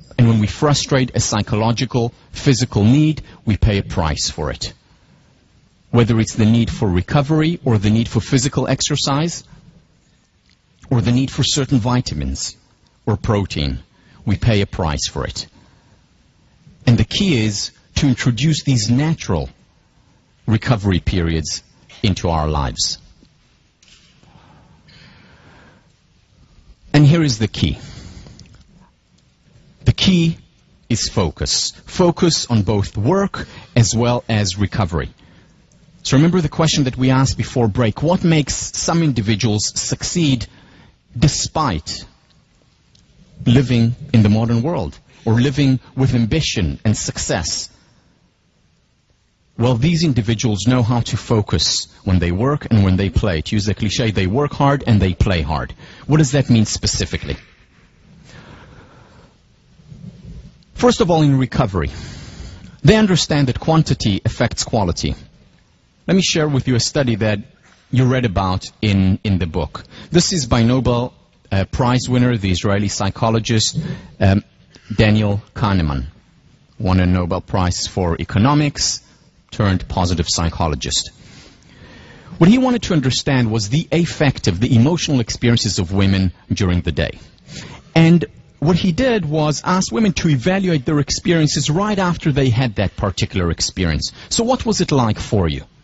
And when we frustrate a psychological, physical need, we pay a price for it. Whether it's the need for recovery, or the need for physical exercise, or the need for certain vitamins or protein, we pay a price for it. And the key is to introduce these natural recovery periods into our lives. And here is the key. The key is focus. Focus on both work as well as recovery. So remember the question that we asked before break. What makes some individuals succeed despite living in the modern world, or living with ambition and success? Well, these individuals know how to focus when they work and when they play. To use the cliche, they work hard and they play hard. What does that mean specifically? First of all, in recovery, they understand that quantity affects quality. Let me share with you a study that you read about in the book. This is by Nobel Prize winner, the Israeli psychologist Daniel Kahneman. Won a Nobel Prize for economics, turned positive psychologist. What he wanted to understand was the affective, the emotional experiences of women during the day. And what he did was ask women to evaluate their experiences right after they had that particular experience. So what was it like for you?